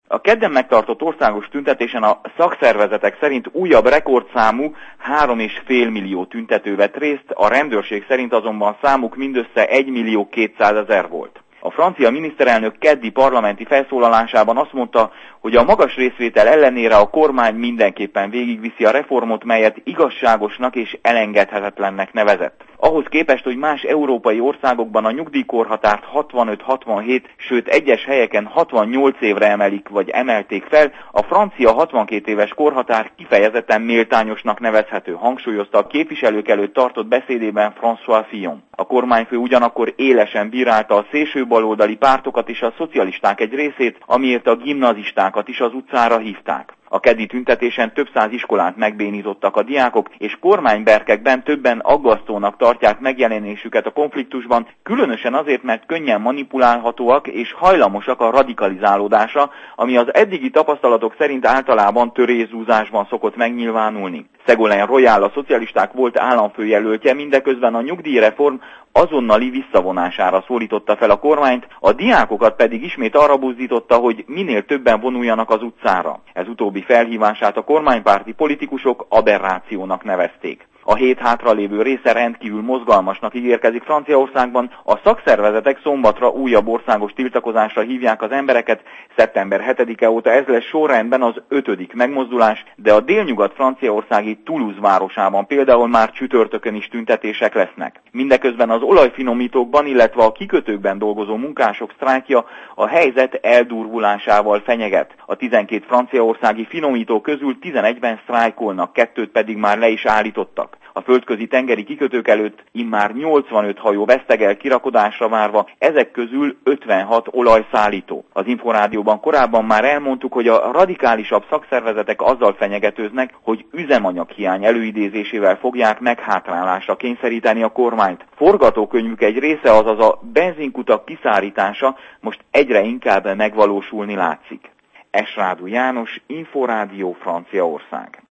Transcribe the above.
A kedden megtartott országos tüntetésen a szakszervezetek szerint újabb rekordszámú 3,5 millió tüntető vett részt, a rendőrség szerint azonban számuk mindössze 1.200.000 volt. A francia miniszterelnök keddi parlamenti felszólalásában azt mondta, hogy a magas részvétel ellenére a kormány mindenképpen végigviszi a reformot, melyet igazságosnak és elengedhetetlennek nevezett. Ahhoz képest, hogy más európai országokban a nyugdíjkorhatárt 65-67, sőt egyes helyeken 68 évre emelik vagy emelték fel, a francia 62 éves korhatár kifejezetten méltányosnak nevezhető, hangsúlyozta a képviselők előtt tartott beszédében François Fillon. A kormányfő ugyanakkor élesen bírálta a szélsőbaloldali pártokat és a szocialisták egy részét, amiért a gimnazistákat is az utcára hívták. A keddi tüntetésen több száz iskolát megbénítottak a diákok, és kormányberkekben többen aggasztónak tartják megjelenésüket a konfliktusban, különösen azért, mert könnyen manipulálhatóak és hajlamosak a radikalizálódásra, ami az eddigi tapasztalatok szerint általában törészúzásban szokott megnyilvánulni. Ségolène Royal, a szocialisták volt államfőjelöltje, mindeközben a nyugdíjreform azonnali visszavonására szólította fel a kormányt, a diákokat pedig ismét arra buzdította, hogy minél többen vonuljanak az utcára. Ez utóbbi felhívását a kormánypárti politikusok aberrációnak nevezték. A hét hátralévő része rendkívül mozgalmasnak ígérkezik Franciaországban, a szakszervezetek szombatra újabb országos tiltakozásra hívják az embereket, szeptember 7-e óta ez lesz sorrendben az 5. megmozdulás, de a délnyugat-franciaországi Toulouse városában például már csütörtökön is tüntetések lesznek. Mindeközben az olajfinomítókban, illetve a kikötőkben dolgozó munkások sztrájkja a helyzet eldurvulásával fenyeget. A 12 franciaországi finomító közül 11-ben sztrájkolnak, 2 pedig már le is állítottak. A földközi tengeri kikötők előtt immár 85 hajó vesztegel kirakodásra várva, ezek közül 56 olajszállító. Az Inforádióban korábban már elmondtuk, hogy a radikálisabb szakszervezetek azzal fenyegetőznek, hogy üzemanyaghiány előidézésével fogják meghátrálásra kényszeríteni a kormányt. Forgatókönyvük egy része, azaz a benzinkutak kiszárítása most egyre inkább megvalósulni látszik. Esrádu János, Inforádió, Franciaország.